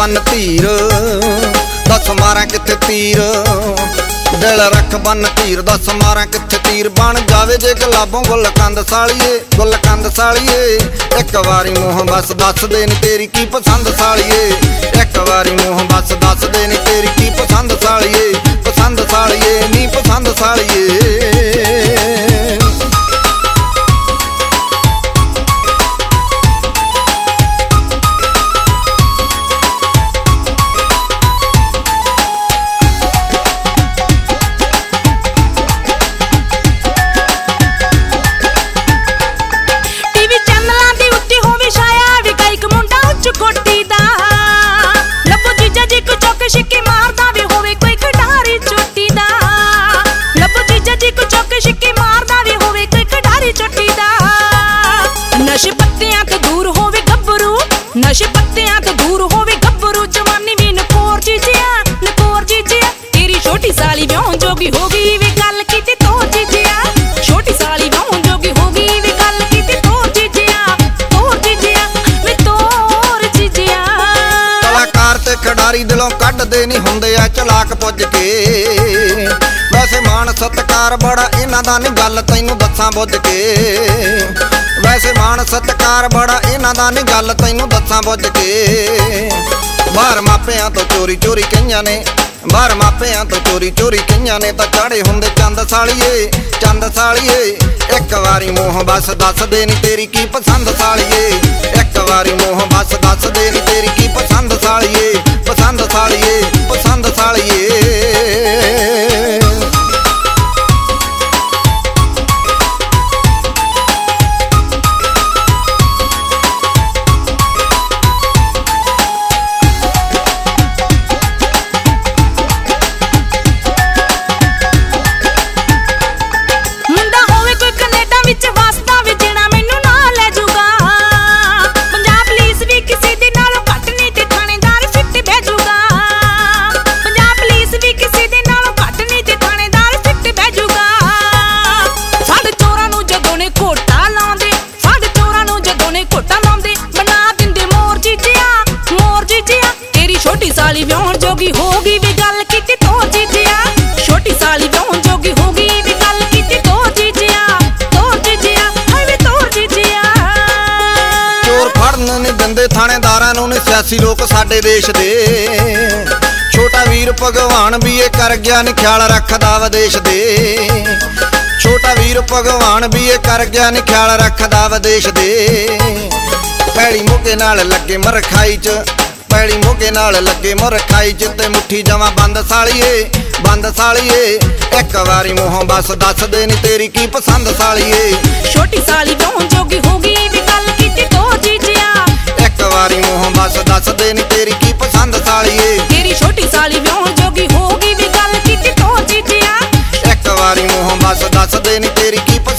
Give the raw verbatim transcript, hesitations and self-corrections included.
बन तीर दस मारा किथे तीर दिल रख बन तीर दस मारा किथे तीर बन जावे जे गुलाबों गुलकंद सालिए गुलकंद सालिए एक बारी मूँह बस दस दे नी तेरी की पसंद सालिए एक बारी मूँह बस दस दे नी तेरी की पसंद सालिए पसंद सालिए नी पसंद सालिए। नशे पत्तियां तो दूर होवे गब्बरू नशे पत्तियां तो दूर होवे गब्बरू जवानी भी नकोर चीजिया नकोर चीजिया तेरी छोटी साली ब्याह जोगी होगी वे गल कीती तोर चीजिया छोटी साली ब्याह जोगी होगी वे गल कीती तोर चीजिया तोर चीजिया वे तोर चीजिया। कलाकार ते खिडारी दिलों कड्डदे नहीं हुंदे आ चलाक पुज के वैसे मान सत्कार बड़ा इन्हां दा नहीं गल तैनूं दस्सां बुझ के वैसे मान सत्कार बड़ा इन्हां दा नहीं गल तैनूं दस्सां बुझ के बाहर मापियां तो चोरी चोरी कईयां ने बाहर मापियां तो चोरी चोरी कईयां ने तां चाड़े हुंदे चंद सालिए चंद सालिए एक बारी मूँह बस दस दे नी तेरी की पसंद सालिए एक बारी मूँह बस दस दे नी तेरी की पसंद सालिए पसंद सालिए पसंद सालिए। छोटी साली ब्याह जोगी होगी वे गल कीती तोर चीजिया छोटी साली ब्याह जोगी होगी वे गल कीती तोर चीजिया तोर चीजिया हाय वे तोर चीजिया। चोर फड़न नहीं दिंदे थानेदारां नूं ने सियासी लोग साडे देश दे छोटा वीर भगवान भी ये कर गया नहीं ख्याल रखदा विदेश दे छोटा वीर भगवान भी ये कर गया नहीं ख्याल रखदा विदेश दे पैड़ी मुके नाल लगे मरखाई च पैड़ी मोगे नाल लगे मुरखाई जिते मुट्ठी जमा बंद सालिए बंद सालिए एक बारी मूँह बस दस दे नी तेरी की पसंद सालिए छोटी साली ब्याह जोगी होगी वे गल कीती तोर चीजिया एक बारी मूँह बस दस दे नी तेरी की पसंद सालिए तेरी छोटी साली ब्याह जोगी होगी वे गल कीती तोर चीजिया एक बारी मूँह बस दस दे नी तेरी की